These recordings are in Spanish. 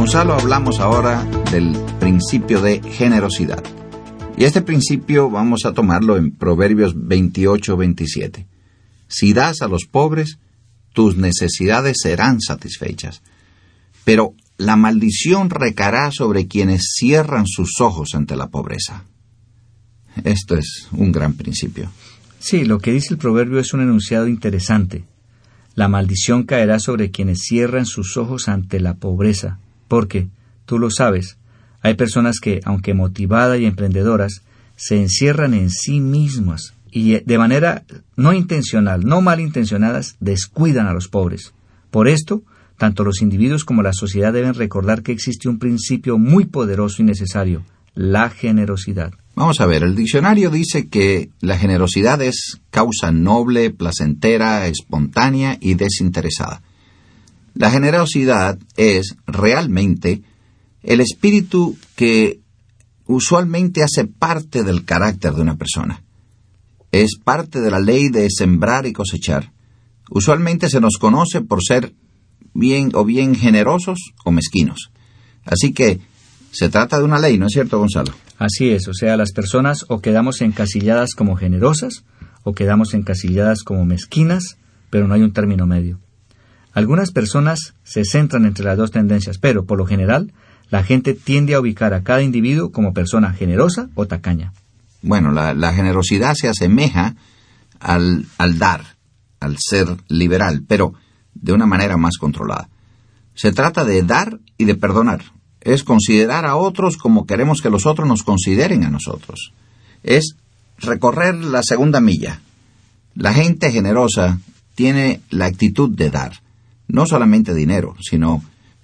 Gonzalo, hablamos ahora del principio de generosidad. Y este principio vamos a tomarlo en Proverbios 28-27. Si das a los pobres, tus necesidades serán satisfechas. Pero la maldición recaerá sobre quienes cierran sus ojos ante la pobreza. Esto es un gran principio. Sí, lo que dice el proverbio es un enunciado interesante. La maldición caerá sobre quienes cierran sus ojos ante la pobreza, porque, tú lo sabes, hay personas que, aunque motivadas y emprendedoras, se encierran en sí mismas y de manera no intencional, no malintencionadas, descuidan a los pobres. Por esto, tanto los individuos como la sociedad deben recordar que existe un principio muy poderoso y necesario, la generosidad. Vamos a ver, el diccionario dice que la generosidad es causa noble, placentera, espontánea y desinteresada. La generosidad es realmente el espíritu que usualmente hace parte del carácter de una persona. Es parte de la ley de sembrar y cosechar. Usualmente se nos conoce por ser bien generosos o mezquinos. Así que se trata de una ley, ¿no es cierto, Gonzalo? Así es, o sea, las personas o quedamos encasilladas como generosas o quedamos encasilladas como mezquinas, pero no hay un término medio. Algunas personas se centran entre las dos tendencias, pero por lo general la gente tiende a ubicar a cada individuo como persona generosa o tacaña. Bueno, la generosidad se asemeja al dar, al ser liberal, pero de una manera más controlada. Se trata de dar y de perdonar. Es considerar a otros como queremos que los otros nos consideren a nosotros. Es recorrer la segunda milla. La gente generosa tiene la actitud de dar, no solamente dinero, sino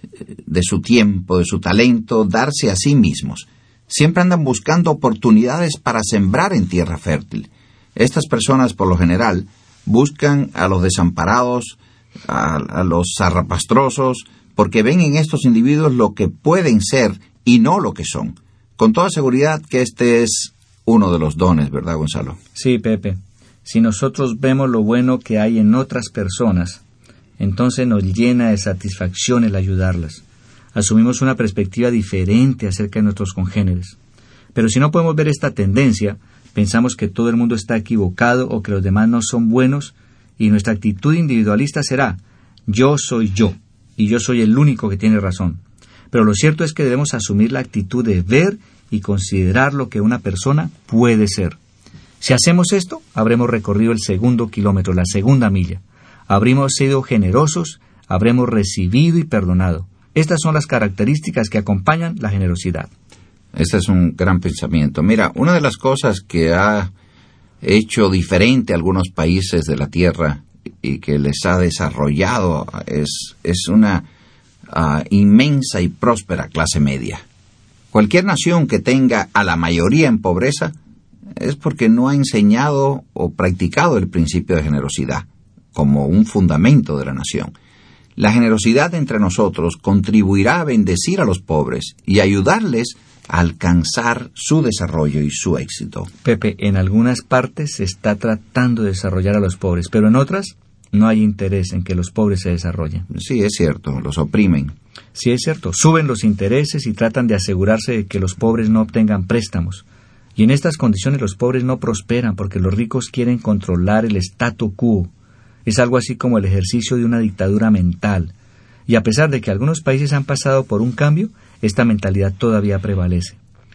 de su tiempo, de su talento, darse a sí mismos. Siempre andan buscando oportunidades para sembrar en tierra fértil. Estas personas, por lo general, buscan a los desamparados, a los zarrapastrosos, porque ven en estos individuos lo que pueden ser y no lo que son. Con toda seguridad que este es uno de los dones, ¿verdad, Gonzalo? Sí, Pepe. Si nosotros vemos lo bueno que hay en otras personas, entonces nos llena de satisfacción el ayudarlas. Asumimos una perspectiva diferente acerca de nuestros congéneres. Pero si no podemos ver esta tendencia, pensamos que todo el mundo está equivocado o que los demás no son buenos, y nuestra actitud individualista será: yo soy yo, y yo soy el único que tiene razón. Pero lo cierto es que debemos asumir la actitud de ver y considerar lo que una persona puede ser. Si hacemos esto, habremos recorrido el segundo kilómetro, la segunda milla. Habremos sido generosos, habremos recibido y perdonado. Estas son las características que acompañan la generosidad. Este es un gran pensamiento. Mira, una de las cosas que ha hecho diferente a algunos países de la tierra y que les ha desarrollado es una inmensa y próspera clase media. Cualquier nación que tenga a la mayoría en pobreza es porque no ha enseñado o practicado el principio de generosidad como un fundamento de la nación. La generosidad entre nosotros contribuirá a bendecir a los pobres y ayudarles a alcanzar su desarrollo y su éxito. Pepe, en algunas partes se está tratando de desarrollar a los pobres, pero en otras no hay interés en que los pobres se desarrollen. Sí, es cierto, los oprimen. Sí, es cierto, suben los intereses y tratan de asegurarse de que los pobres no obtengan préstamos. Y en estas condiciones los pobres no prosperan porque los ricos quieren controlar el statu quo. Es algo así como el ejercicio de una dictadura mental. Y a pesar de que algunos países han pasado por un cambio, esta mentalidad todavía prevalece.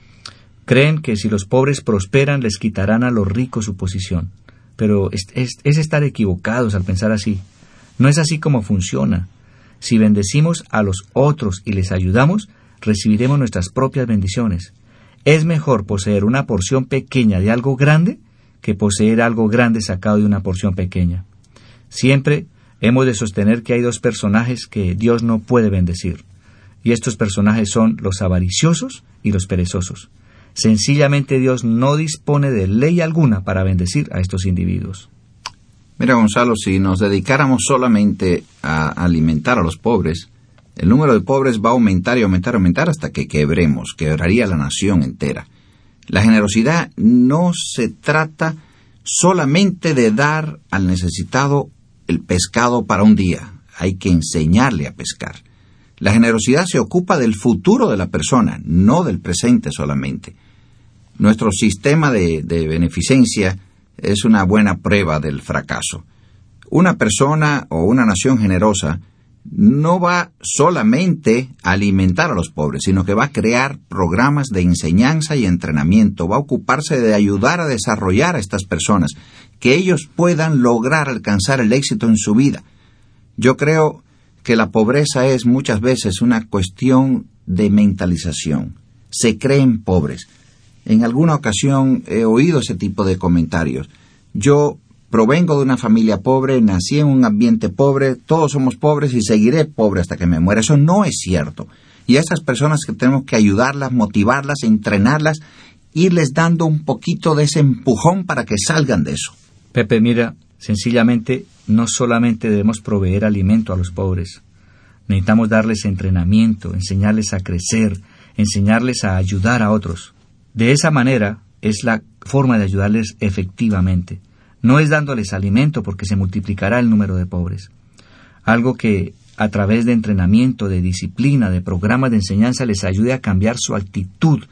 Creen que si los pobres prosperan, les quitarán a los ricos su posición. Pero es estar equivocados al pensar así. No es así como funciona. Si bendecimos a los otros y les ayudamos, recibiremos nuestras propias bendiciones. Es mejor poseer una porción pequeña de algo grande que poseer algo grande sacado de una porción pequeña. Siempre hemos de sostener que hay dos personajes que Dios no puede bendecir. Y estos personajes son los avariciosos y los perezosos. Sencillamente Dios no dispone de ley alguna para bendecir a estos individuos. Mira, Gonzalo, si nos dedicáramos solamente a alimentar a los pobres, el número de pobres va a aumentar y aumentar y aumentar hasta que quebraría la nación entera. La generosidad no se trata solamente de dar al necesitado el pescado para un día. Hay que enseñarle a pescar. La generosidad se ocupa del futuro de la persona, no del presente solamente. Nuestro sistema de beneficencia es una buena prueba del fracaso. Una persona o una nación generosa no va solamente a alimentar a los pobres, sino que va a crear programas de enseñanza y entrenamiento, va a ocuparse de ayudar a desarrollar a estas personas, que ellos puedan lograr alcanzar el éxito en su vida. Yo creo que la pobreza es muchas veces una cuestión de mentalización. Se creen pobres. En alguna ocasión he oído ese tipo de comentarios. Yo provengo de una familia pobre, nací en un ambiente pobre, todos somos pobres y seguiré pobre hasta que me muera. Eso no es cierto. Y a esas personas que tenemos que ayudarlas, motivarlas, entrenarlas, irles dando un poquito de ese empujón para que salgan de eso. Pepe, mira, sencillamente no solamente debemos proveer alimento a los pobres. Necesitamos darles entrenamiento, enseñarles a crecer, enseñarles a ayudar a otros. De esa manera es la forma de ayudarles efectivamente. No es dándoles alimento porque se multiplicará el número de pobres. Algo que a través de entrenamiento, de disciplina, de programas de enseñanza les ayude a cambiar su actitud,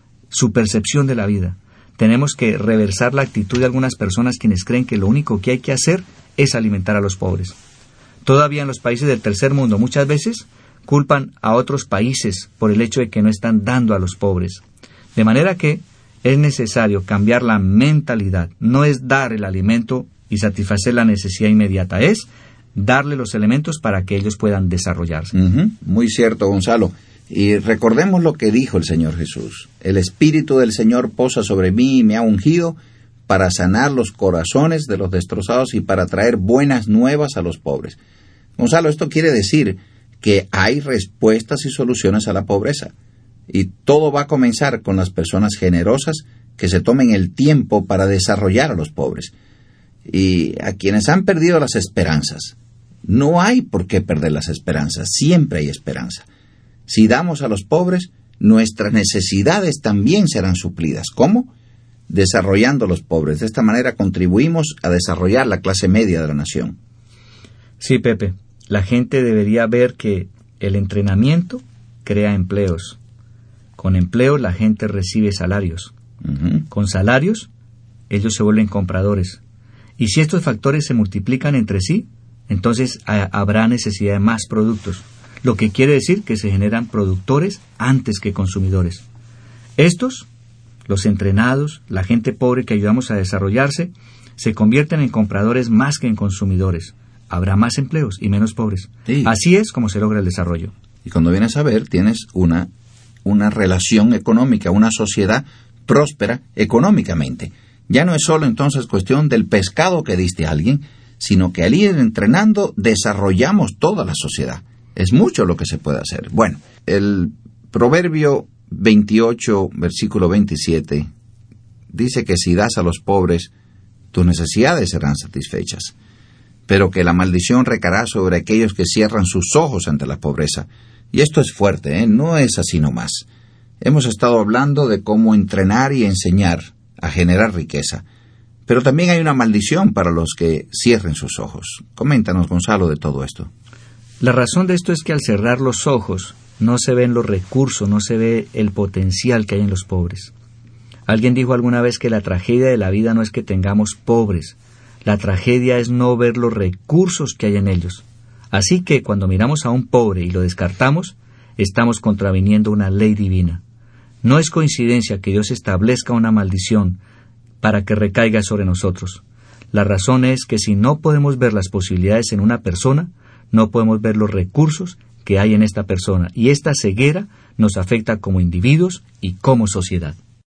su percepción de la vida. Tenemos que reversar la actitud de algunas personas quienes creen que lo único que hay que hacer es alimentar a los pobres. Todavía en los países del tercer mundo muchas veces culpan a otros países por el hecho de que no están dando a los pobres. De manera que es necesario cambiar la mentalidad. No es dar el alimento y satisfacer la necesidad inmediata, es darle los elementos para que ellos puedan desarrollarse. Muy cierto, Gonzalo. Y recordemos lo que dijo el Señor Jesús. El Espíritu del Señor posa sobre mí y me ha ungido para sanar los corazones de los destrozados y para traer buenas nuevas a los pobres. Gonzalo, esto quiere decir que hay respuestas y soluciones a la pobreza. Y todo va a comenzar con las personas generosas que se tomen el tiempo para desarrollar a los pobres. Y a quienes han perdido las esperanzas, no hay por qué perder las esperanzas, siempre hay esperanza. Si damos a los pobres, nuestras necesidades también serán suplidas. ¿Cómo? Desarrollando a los pobres. De esta manera contribuimos a desarrollar la clase media de la nación. Sí, Pepe. La gente debería ver que el entrenamiento crea empleos. Con empleos la gente recibe salarios. Con salarios, ellos se vuelven compradores. Y si estos factores se multiplican entre sí, entonces habrá necesidad de más productos. Lo que quiere decir que se generan productores antes que consumidores. Estos, los entrenados, la gente pobre que ayudamos a desarrollarse, se convierten en compradores más que en consumidores. Habrá más empleos y menos pobres. Sí. Así es como se logra el desarrollo. Y cuando vienes a ver, tienes una relación económica, una sociedad próspera económicamente. Ya no es solo entonces cuestión del pescado que diste a alguien, sino que al ir entrenando desarrollamos toda la sociedad. Es mucho lo que se puede hacer. Bueno, el Proverbio 28, versículo 27, dice que si das a los pobres, tus necesidades serán satisfechas, pero que la maldición recaerá sobre aquellos que cierran sus ojos ante la pobreza. Y esto es fuerte, no es así nomás. Hemos estado hablando de cómo entrenar y enseñar a generar riqueza, pero también hay una maldición para los que cierren sus ojos. Coméntanos, Gonzalo, de todo esto. La razón de esto es que al cerrar los ojos no se ven los recursos, no se ve el potencial que hay en los pobres. Alguien dijo alguna vez que la tragedia de la vida no es que tengamos pobres, la tragedia es no ver los recursos que hay en ellos. Así que cuando miramos a un pobre y lo descartamos, estamos contraviniendo una ley divina. No es coincidencia que Dios establezca una maldición para que recaiga sobre nosotros. La razón es que si no podemos ver las posibilidades en una persona, no podemos ver los recursos que hay en esta persona, y esta ceguera nos afecta como individuos y como sociedad.